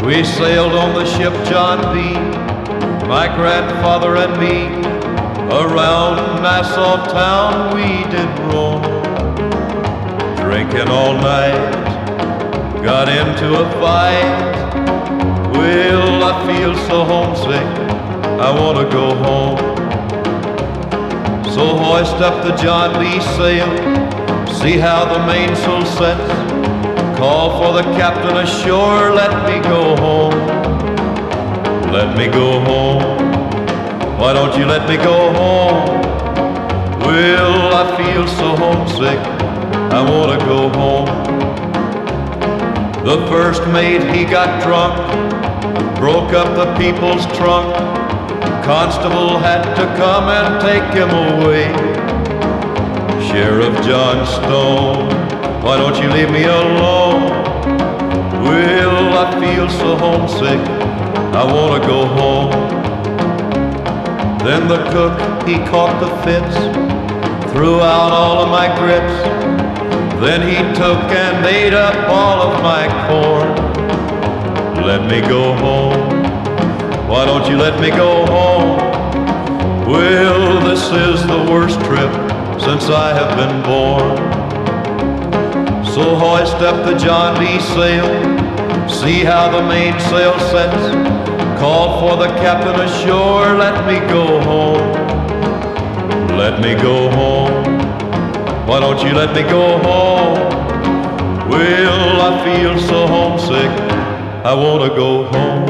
We sailed on the ship John B., my grandfather and me. Around Nassau town we did roam, drinking all night, got into a fight. Well, I feel so homesick, I want to go home. So hoist up the John B. sail, see how the mainsail sets. Call for the captain ashore, let me go home. Let me go home. Why don't you let me go home? Well, I feel so homesick, I want to go home. The first mate, he got drunk, broke up the people's trunk. Constable had to come and take him away. Sheriff John Stone, why don't you leave me alone? Well, I feel so homesick, I want to go home. Then the cook, he caught the fits, threw out all of my grits. Then he took and ate up all of my corn. Let me go home. Why don't you let me go home? Well, this is the worst trip since I have been born. So hoist up the John B. sail, see how the mainsail sets. Call for the captain ashore, let me go home. Let me go home. Why don't you let me go home? Well, I feel so homesick, I want to go home.